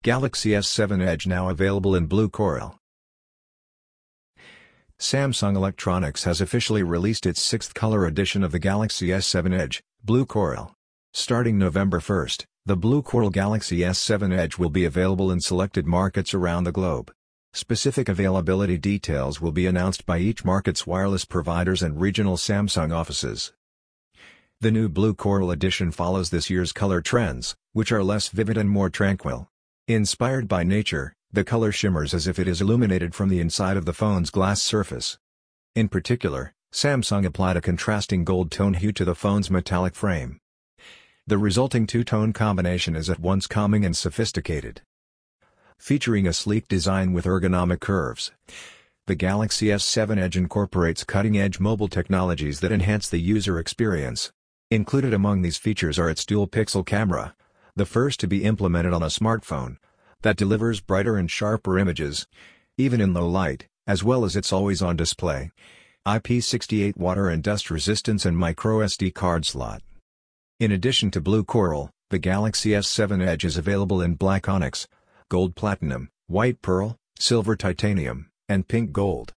Galaxy S7 Edge now available in blue coral. Samsung Electronics has officially released its 6th color edition of the Galaxy S7 Edge, blue coral. Starting November 1st, the blue coral Galaxy S7 Edge will be available in selected markets around the globe. Specific availability details will be announced by each market's wireless providers and regional Samsung offices. The new blue coral edition follows this year's color trends, which are less vivid and more tranquil. Inspired by nature, the color shimmers as if it is illuminated from the inside of the phone's glass surface. In particular, Samsung applied a contrasting gold tone hue to the phone's metallic frame. The resulting two-tone combination is at once calming and sophisticated. Featuring a sleek design with ergonomic curves, the Galaxy S7 Edge incorporates cutting-edge mobile technologies that enhance the user experience. Included among these features are its dual-pixel camera, the first to be implemented on a smartphone, that delivers brighter and sharper images, even in low light, as well as its always-on display, IP68 water and dust resistance and microSD card slot. In addition to blue coral, the Galaxy S7 Edge is available in black onyx, gold platinum, white pearl, silver titanium, and pink gold.